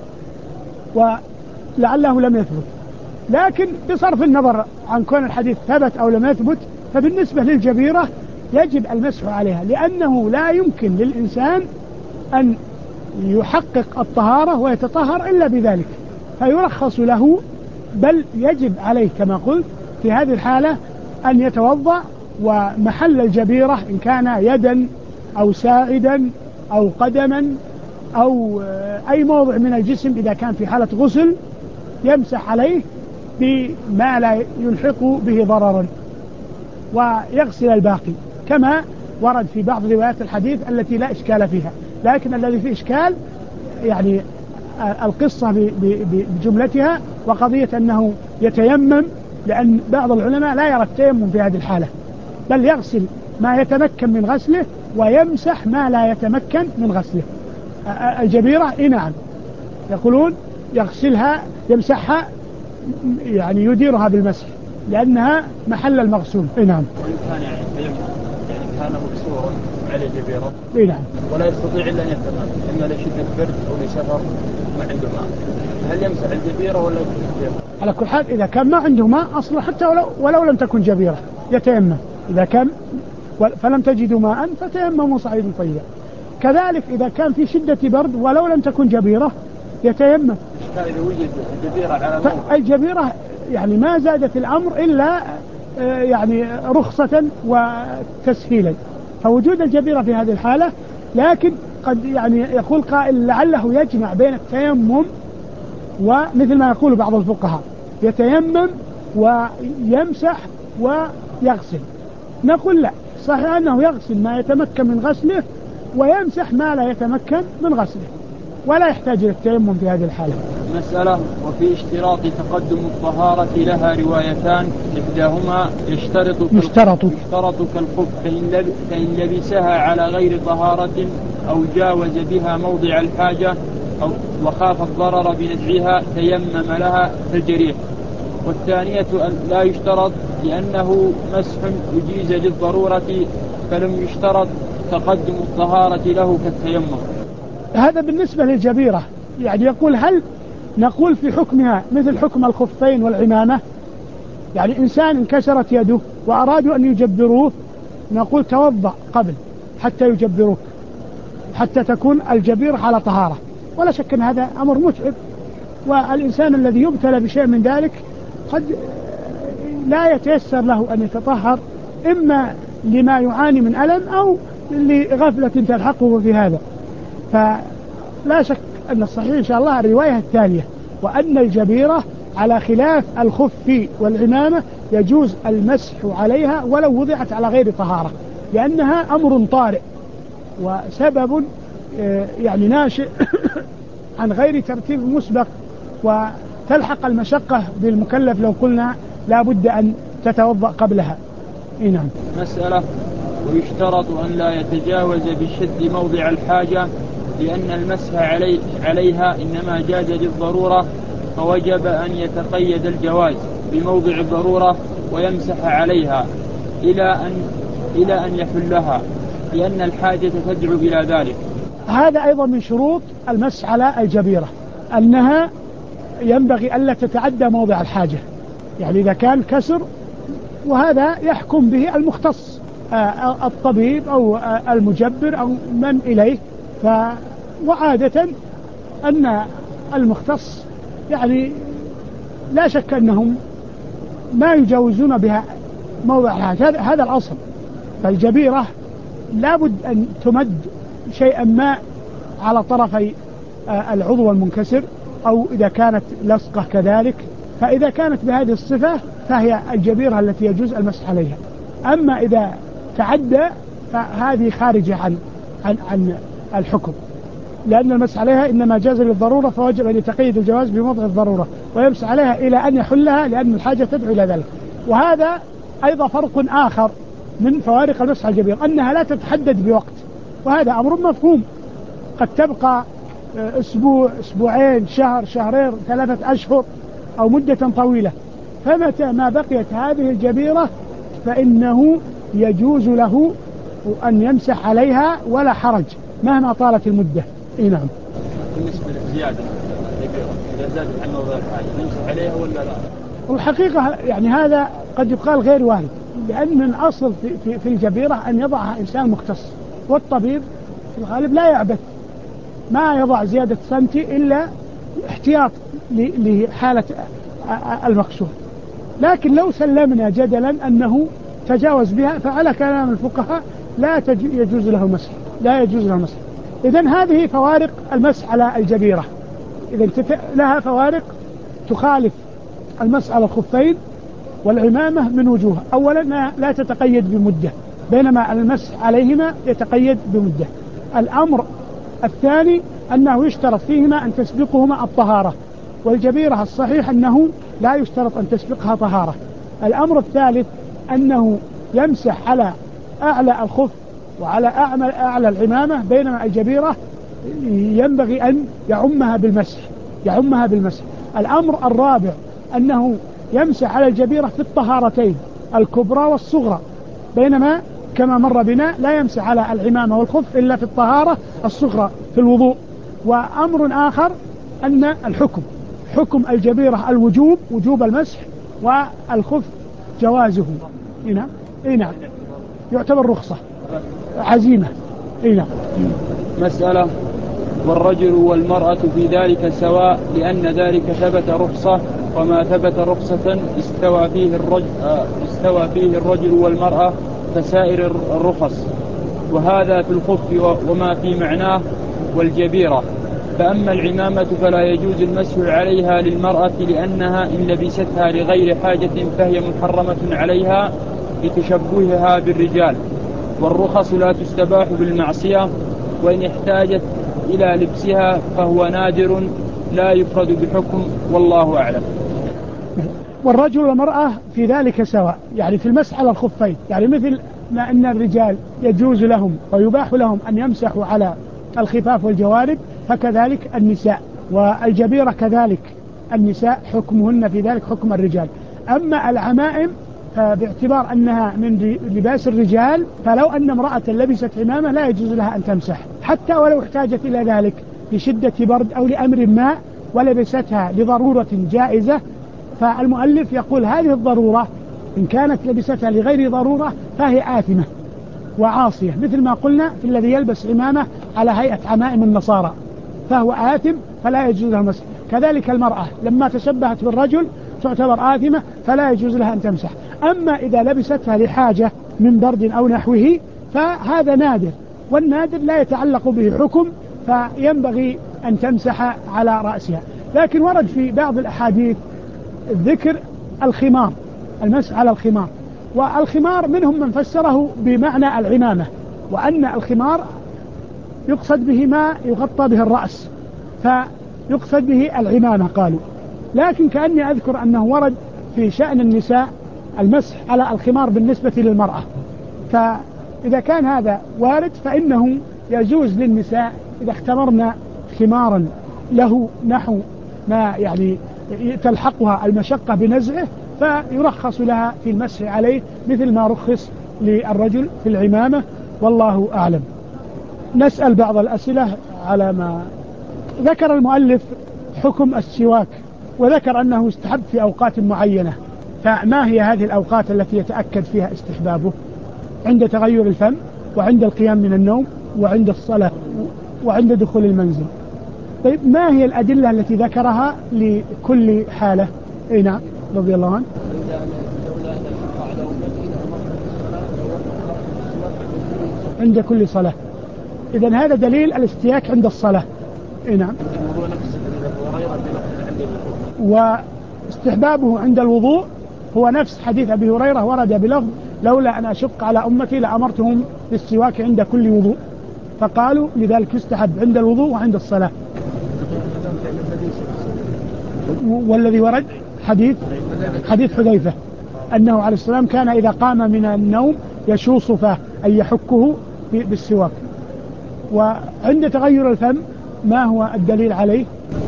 ولعله لم يثبت، لكن بصرف النظر عن كون الحديث ثبت أو لم يثبت، فبالنسبة للجبيرة يجب المسح عليها، لأنه لا يمكن للإنسان أن يحقق الطهارة ويتطهر إلا بذلك، فيرخص له، بل يجب عليه كما قلت في هذه الحالة أن يتوضأ، ومحل الجبيرة إن كان يدا أو ساعدا أو قدما أو أي موضع من الجسم إذا كان في حالة غسل يمسح عليه بما لا يلحق به ضررا ويغسل الباقي، كما ورد في بعض روايات الحديث التي لا إشكال فيها. لكن الذي فيه إشكال يعني القصة بجملتها، وقضية أنه يتيمم، لأن بعض العلماء لا يرى التيمم في هذه الحالة، بل يغسل ما يتمكن من غسله ويمسح ما لا يتمكن من غسله. الجبيرة إيه نعم يقولون يغسلها يمسحها، يعني يديرها بالمسح لأنها محل المغسول. إيه نعم. وإن كان يعني تيمم يعني كان مكسورا على جبيرة إيه نعم ولا يستطيع إلا أن يتيمم، إما لشدة برد أو لسفر ما عنده ماء، هل يمسح الجبيرة ولا الجبيرة؟ على كل حال إذا كان ما عنده ماء أصلا حتى ولو, ولو لم تكن جبيرة يتيمم، إذا كان فلم تجدوا ماء فتيمموا صعيدا طيبا. كذلك إذا كان في شدة برد ولو لم تكن جبيرة يتيمم. إذا وجد جبيرة على موضع الجبيرة يعني ما زادت الأمر إلا يعني رخصة وتسهيلا، فوجود الجبيرة في هذه الحالة. لكن قد يعني يقول قائل لعله يجمع بين التيمم ومثل ما يقول بعض الفقهاء يتيمم ويمسح ويغسل. نقول لا، صحيح أنه يغسل ما يتمكن من غسله ويمسح ما لا يتمكن من غسله، ولا يحتاج إلى التيمم في هذه الحالة. مسألة. وفي اشتراط تقدم الطهارة لها روايتان، إحداهما يشترط يشترط, يشترط كالخف، فإن, لب فإن لبسها على غير طهارة أو جاوز بها موضع الحاجة أو وخاف الضرر بنزعها تيمم لها كالجريح. والثانية أن لا يشترط لأنه مسح أجيز للضرورة، فلم يشترط تقدم الطهارة له كالتيمم. هذا بالنسبة للجبيرة. يعني يقول هل نقول في حكمها مثل حكم الخفين والعمامة؟ يعني إنسان انكسرت يده وأرادوا أن يجبروه، نقول توضأ قبل حتى يجبروك حتى تكون الجبيرة على طهارة. ولا شك أن هذا أمر متعب، والإنسان الذي يبتلى بشيء من ذلك قد لا يتيسر له أن يتطهر، إما لما يعاني من ألم أو لغفلة تلحقه في هذا. فلا شك أن الصحيح إن شاء الله الرواية الثانية، وأن الجبيرة على خلاف الخف والعمامة يجوز المسح عليها ولو وضعت على غير طهارة، لأنها أمر طارئ وسبب يعني ناشئ عن غير ترتيب مسبق، وتلحق المشقة بالمكلف لو قلنا لا بد أن تتوضأ قبلها. إيه نعم. مسألة. ويشترط أن لا يتجاوز بالشد موضع الحاجة، لأن المسح علي عليها إنما جاز للضرورة، فوجب أن يتقيد الجواز بموضع الضرورة ويمسح عليها إلى أن, إلى أن يحلها، لأن الحاجة تدعو إلى ذلك. هذا أيضا من شروط المسح على الجبيرة، أنها ينبغي ألا تتعدى موضع الحاجة، يعني إذا كان كسر، وهذا يحكم به المختص الطبيب أو المجبر أو من إليه. ف وعادة أن المختص يعني لا شك أنهم ما يجاوزون بها موضع الحاجة، هذا الأصل. فالجبيرة لابد أن تمد شيئا ما على طرفي العضو المنكسر، أو إذا كانت لصقة كذلك. فإذا كانت بهذه الصفة فهي الجبيرة التي يجوز المسح عليها. أما إذا تعدى فهذه خارجة عن, عن, عن الحكم، لأن المسح عليها إنما جاز للضرورة، فوجب أن يتقيد الجواز بوضع الضرورة ويمسح عليها إلى أن يحلها، لأن الحاجة تدعو إلى ذلك. وهذا أيضا فرق آخر من فوارق المسح على الجبيرة، أنها لا تتحدد بوقت، وهذا أمر مفهوم. قد تبقى أسبوع، أسبوعين، شهر، شهرين، ثلاثة أشهر، أو مدة طويلة. فمتى ما بقيت هذه الجبيرة فإنه يجوز له أن يمسح عليها ولا حرج مهما طالت المدة. إيه نعم. بالنسبة للزيادة الجبيرة إذا زادت عن موضع الحاجة نمسح عليها ولا لا؟ والحقيقة يعني هذا قد يقال غير وارد، لأن الأصل في, في, في الجبيرة أن يضعها إنسان مختص، والطبيب في الغالب لا يعبث، ما يضع زيادة سنتي إلا احتياط لحالة المقصود. لكن لو سلمنا جدلا أنه تجاوز بها، فعلى كلام الفقهاء لا يجوز له مسح، لا يجوز له مسح. إذن هذه فوارق المسح على الجبيرة. إذن لها فوارق تخالف المسح على الخفين والعمامة من وجوه. أولا لا تتقيد بمدة، بينما المسح عليهما يتقيد بمدة. الأمر الثاني أنه يشترط فيهما أن تسبقهما الطهارة، والجبيرة الصحيح أنه لا يشترط أن تسبقها طهارة. الأمر الثالث أنه يمسح على أعلى الخف وعلى أعلى العمامة، بينما الجبيرة ينبغي أن يعمها بالمسح، يعمها بالمسح. الأمر الرابع أنه يمسح على الجبيرة في الطهارتين الكبرى والصغرى، بينما كما مر بنا لا يمسح على العمامة والخف إلا في الطهارة الصغرى في الوضوء. وأمر آخر أن الحكم حكم الجبيرة الوجوب، وجوب المسح، والخف جوازه. هنا هنا يعتبر رخصة عزيمة. هنا مسألة: والرجل والمرأة في ذلك سواء، لأن ذلك ثبت رخصة، وما ثبت رخصة استوى فيه الرجل, استوى فيه الرجل والمرأة كسائر الرخص، وهذا في الخف وما في معناه والجبيرة. فأما العمامة فلا يجوز المسح عليها للمرأة، لأنها إن لبستها لغير حاجة فهي محرمة عليها لتشبهها بالرجال، والرخص لا تستباح بالمعصية، وإن احتاجت إلى لبسها فهو نادر لا يفرد بحكم، والله أعلم. والرجل والمرأة في ذلك سواء، يعني في المسح على الخفين، يعني مثل ما أن الرجال يجوز لهم ويباح لهم أن يمسحوا على الخفاف والجوارب، فكذلك النساء، والجبيرة كذلك النساء حكمهن في ذلك حكم الرجال. أما العمائم فباعتبار أنها من لباس الرجال، فلو أن امرأة لبست عمامة لا يجوز لها أن تمسح، حتى ولو احتاجت إلى ذلك لشدة برد أو لأمر ما ولبستها لضرورة جائزة. فالمؤلف يقول هذه الضرورة إن كانت لبستها لغير ضرورة فهي آثمة وعاصية، مثل ما قلنا في الذي يلبس عمامة على هيئة عمائم النصارى فهو آثم فلا يجوز له مسح. كذلك المرأة لما تشبهت بالرجل تعتبر آثمة فلا يجوز لها أن تمسح. أما إذا لبستها لحاجة من برد أو نحوه فهذا نادر، والنادر لا يتعلق به حكم، فينبغي أن تمسح على رأسها. لكن ورد في بعض الأحاديث ذكر الخمار، المسح على الخمار، والخمار منهم من فسره بمعنى العمامة، وأن الخمار يقصد به ما يغطى به الرأس فيقصد به العمامة قالوا. لكن كأني أذكر أنه ورد في شأن النساء المسح على الخمار بالنسبة للمرأة، فإذا كان هذا وارد فإنه يجوز للنساء إذا اختمرنا خمارا له نحو ما يعني تلحقها المشقة بنزعه فيرخص لها في المسح عليه مثل ما رخص للرجل في العمامة، والله أعلم. نسأل بعض الأسئلة على ما ذكر المؤلف حكم السواك، وذكر أنه يستحب في أوقات معينة. فما هي هذه الأوقات التي يتأكد فيها استحبابه؟ عند تغير الفم، وعند القيام من النوم، وعند الصلاة، وعند دخول المنزل. طيب ما هي الأدلة التي ذكرها لكل حالة؟ اي نعم رضي الله عنه. عند كل صلاة. إذن هذا دليل الاستياك عند الصلاة. اي نعم. واستحبابه عند الوضوء هو نفس حديث أبي هريرة ورد بلفظ لولا أن أشق على أمتي لأمرتهم بالسواك عند كل وضوء، فقالوا لذلك يستحب عند الوضوء وعند الصلاة. والذي ورد حديث حديث حذيفة أنه عليه السلام كان إذا قام من النوم يشوص فاه أي يحكه بالسواك. وعند تغير الفم ما هو الدليل عليه؟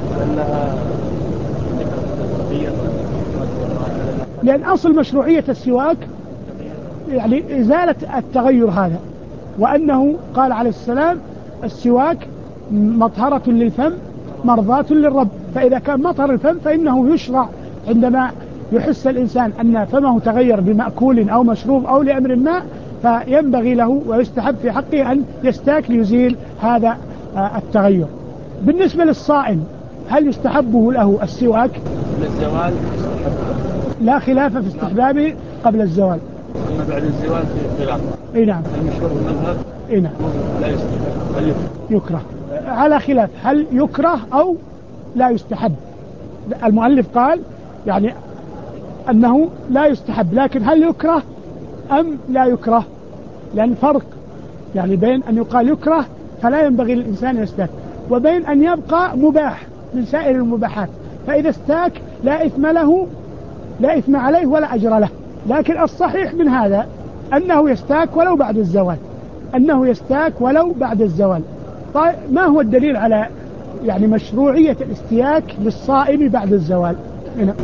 لأن أصل مشروعية السواك يعني إزالة التغير هذا، وأنه قال عليه السلام السواك مطهرة للفم مرضاة للرب. فإذا كان مطهر الفم فإنه يشرع عندما يحس الإنسان أن فمه تغير بمأكول أو مشروب أو لأمر ما، فينبغي له ويستحب في حقه أن يستاك ليزيل هذا التغير. بالنسبة للصائم هل يستحبه له السواك؟ قبل الزوال لا خلاف في استحبابه قبل الزوال. أما بعد الزوال في خلاف. اي نعم. المشهور المذهب اي نعم لا يستحب، هل يكره؟ على خلاف هل يكره أو لا يستحب. المؤلف قال يعني أنه لا يستحب، لكن هل يكره أم لا يكره؟ لأن فرق يعني بين أن يقال يكره فلا ينبغي للإنسان يستاك، وبين أن يبقى مباح من سائر المباحات. فإذا استاك لا إثم له، لا إثم عليه ولا أجر له. لكن الصحيح من هذا أنه يستاك ولو بعد الزوال، أنه يستاك ولو بعد الزوال. طيب ما هو الدليل على يعني مشروعية الاستياك للصائم بعد الزوال؟ هنا.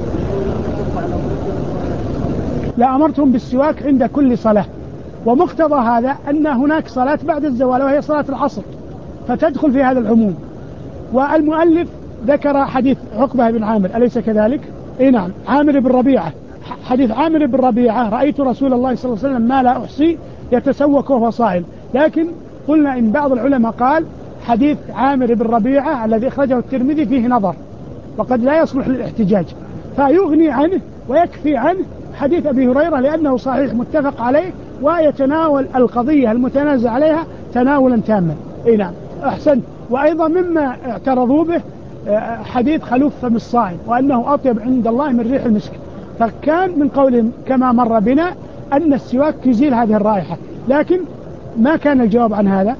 لا أمرتهم بالسواك عند كل صلاة، ومقتضى هذا أن هناك صلاة بعد الزوال وهي صلاة العصر، فتدخل في هذا العموم. والمؤلف ذكر حديث عقبة بن عامر أليس كذلك؟ اي نعم. عامر بن ربيعة، حديث عامر بن ربيعة رأيت رسول الله صلى الله عليه وسلم ما لا أحصي يتسوك وهو صائم. لكن قلنا إن بعض العلماء قال حديث عامر بن ربيعة الذي أخرجه الترمذي فيه نظر وقد لا يصلح للاحتجاج، فيغني عنه ويكفي عنه حديث أبي هريرة لأنه صحيح متفق عليه ويتناول القضية المتنازع عليها تناولا تاما. اي نعم أحسن. وأيضا مما اعترضوا به حديث خلوف فم الصائم وأنه أطيب عند الله من ريح المسك، فكان من قولهم كما مر بنا أن السواك يزيل هذه الرائحة، لكن ما كان الجواب عن هذا.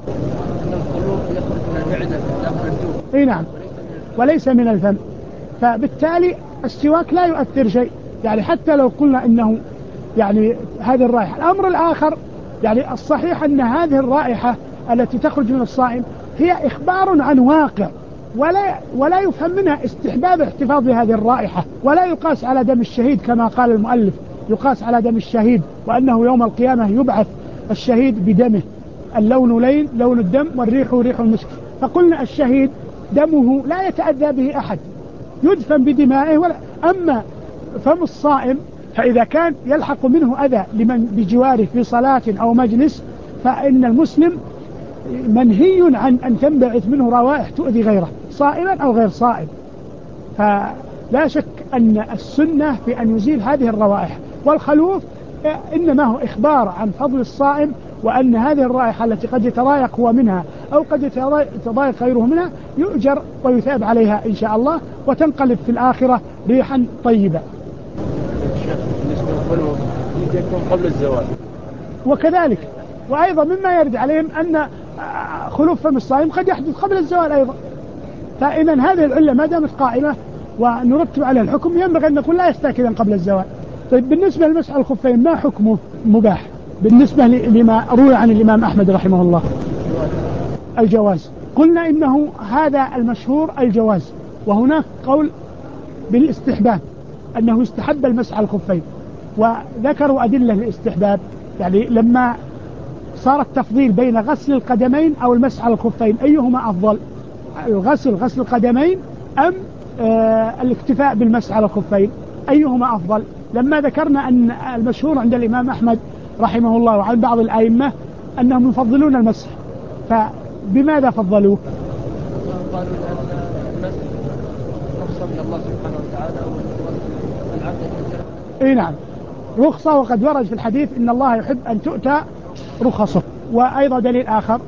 اي نعم وليس من الفم، فبالتالي السواك لا يؤثر شيء، يعني حتى لو قلنا انه يعني هذه الرائحة. الامر الاخر يعني الصحيح ان هذه الرائحة التي تخرج من الصائم هي اخبار عن واقع، ولا ولا يفهم منها استحباب الاحتفاظ بهذه الرائحة، ولا يقاس على دم الشهيد كما قال المؤلف، يقاس على دم الشهيد وانه يوم القيامة يبعث الشهيد بدمه، اللون لين لون الدم والريح ريح المسك. فقلنا الشهيد دمه لا يتأذى به أحد، يدفن بدمائه ولا. أما فم الصائم فإذا كان يلحق منه أذى لمن بجواره في صلاة أو مجلس، فإن المسلم منهي عن أن تنبعث منه روائح تؤذي غيره صائما أو غير صائم. فلا شك أن السنة في أن يزيل هذه الروائح. والخلوف إنما هو إخبار عن فضل الصائم، وأن هذه الرائحة التي قد يتضايق هو منها أو قد يتضايق غيره منها يؤجر ويثاب عليها إن شاء الله، وتنقلب في الآخرة ريحا طيبة. يكون قبل الزوال. وكذلك وأيضا مما يرد عليهم أن خلوف فم الصائم قد يحدث قبل الزوال أيضا. فإذا هذه العلة ما دامت قائمة ونرتب على الحكم ينبغي أن نقول لا يستأكدا قبل الزوال. طيب بالنسبة لمسح الخفين ما حكمه؟ مباح بالنسبة لما روي عن الإمام أحمد رحمه الله الجواز. قلنا إنه هذا المشهور الجواز، وهناك قول بالاستحباب أنه يستحب المسح على الخفين، وذكروا أدلة للاستحباب. يعني لما صار التفضيل بين غسل القدمين أو المسح على الخفين أيهما أفضل؟ الغسل غسل القدمين أم آه الاكتفاء بالمسح على الخفين، أيهما أفضل؟ لما ذكرنا أن المشهور عند الإمام أحمد رحمه الله وعن بعض الأئمة أنهم يفضلون المسح، فبماذا فضلوه؟ قالوا أن المسح رخصة من الله سبحانه وتعالى والعبد. اي نعم، رخصة، وقد ورد في الحديث إن الله يحب أن تؤتى رخصه. وأيضا دليل آخر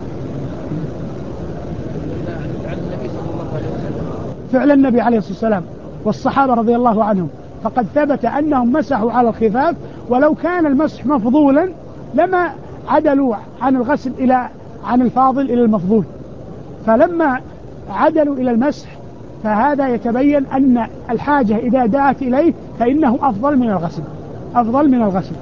فعل النبي عليه الصلاة والسلام والصحابة رضي الله عنهم، فقد ثبت أنهم مسحوا على الخفاف، ولو كان المسح مفضولا لما عدلوا عن الغسل إلى عن الفاضل إلى المفضول، فلما عدلوا إلى المسح فهذا يتبين أن الحاجة إذا دعت إليه فإنه أفضل من الغسل، أفضل من الغسل.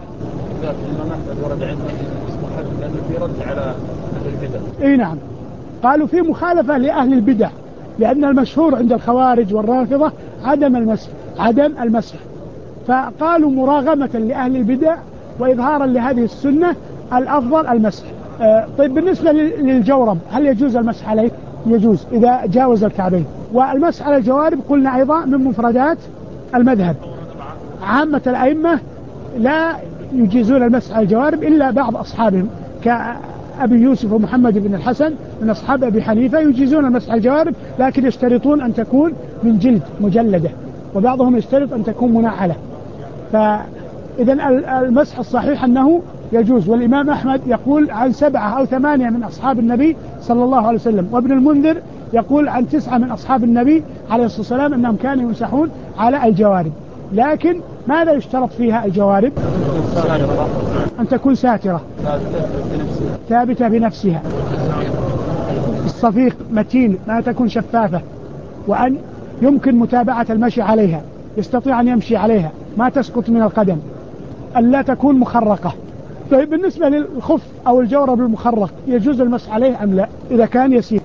اي نعم، قالوا في مخالفة لأهل البدع، لأن المشهور عند الخوارج والرافضة عدم المسح عدم المسح فقالوا مراغمة لأهل البدع وإظهارا لهذه السنة الأفضل المسح. آه طيب، بالنسبة للجورب هل يجوز المسح عليه؟ يجوز إذا جاوز الكعبين. والمسح على الجوارب قلنا أيضا من مفردات المذهب، عامة الأئمة لا يجيزون المسح على الجوارب إلا بعض أصحابهم كأبي يوسف ومحمد بن الحسن من أصحاب أبي حنيفة يجيزون المسح على الجوارب، لكن يشترطون أن تكون من جلد مجلدة، وبعضهم يشترط أن تكون منعلة. فإذا المسح الصحيح أنه يجوز، والإمام أحمد يقول عن سبعة أو ثمانية من أصحاب النبي صلى الله عليه وسلم، وابن المنذر يقول عن تسعة من أصحاب النبي عليه الصلاة والسلام أنهم كانوا يمسحون على الجوارب. لكن ماذا يشترط فيها الجوارب؟ أن تكون ساترة ثابتة بنفسها، الصفيق متين، ما تكون شفافة، وأن يمكن متابعة المشي عليها، يستطيع أن يمشي عليها، ما تسقط من القدم، أن لا تكون مخرقة. طيب، بالنسبة للخف أو الجورب المخرق يجوز المسح عليه أم لا إذا كان يسير؟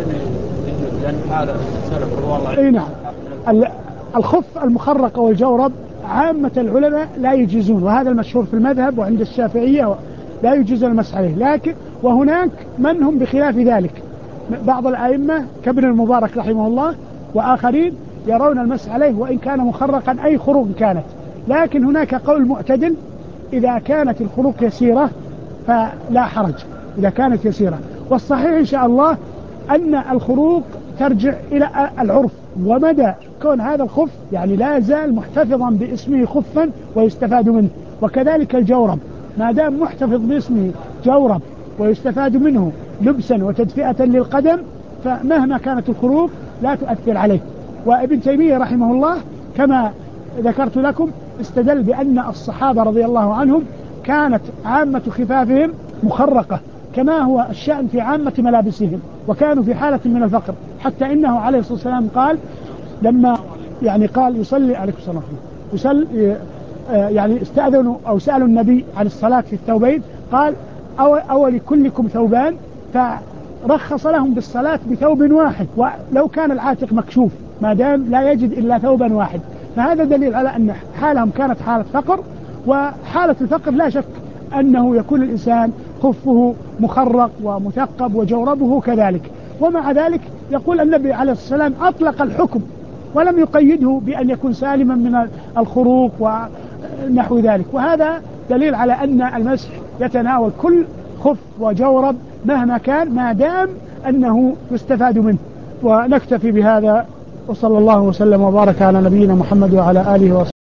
اي نعم، الخف المخرق أو الجورب عامة العلماء لا يجيزون، وهذا المشهور في المذهب وعند الشافعية لا يجوز المسح عليه. لكن وهناك من هم بخلاف ذلك، بعض الأئمة كابن المبارك رحمه الله وآخرين يرون المسح عليه وإن كان مخرقا أي خروق كانت، لكن هناك قول معتدل إذا كانت الخروق يسيرة فلا حرج، إذا كانت يسيرة. والصحيح إن شاء الله أن الخروق ترجع إلى العرف، ومدى كون هذا الخف يعني لا يزال محتفظا باسمه خفا ويستفاد منه، وكذلك الجورب ما دام محتفظ باسمه جورب ويستفاد منه لبسا وتدفئة للقدم فمهما كانت الخروق لا تؤثر عليه. وابن تيمية رحمه الله كما ذكرت لكم استدل بأن الصحابة رضي الله عنهم كانت عامة خفافهم مخرقة كما هو الشأن في عامة ملابسهم، وكانوا في حالة من الفقر، حتى إنه عليه الصلاة والسلام قال لما يعني قال يصلي عليه الصلاة والسلام يصلي يعني استأذنوا أو سألوا النبي عن الصلاة في الثوبين، قال أو, أو لكلكم ثوبان، فرخص لهم بالصلاة بثوب واحد، ولو كان العاتق مكشوف ما دام لا يجد إلا ثوبا واحد. فهذا دليل على أن حالهم كانت حالة فقر، وحالة الفقر لا شك أنه يكون الإنسان خفه مخرق ومثقب وجوربه كذلك. ومع ذلك يقول النبي عليه الصلاة والسلام أطلق الحكم ولم يقيده بأن يكون سالما من الخروق ونحو ذلك، وهذا دليل على أن المسح يتناول كل خف وجورب مهما كان ما دام أنه يستفاد منه. ونكتفي بهذا، وصلى الله وسلم وبارك على نبينا محمد وعلى آله وصحبه.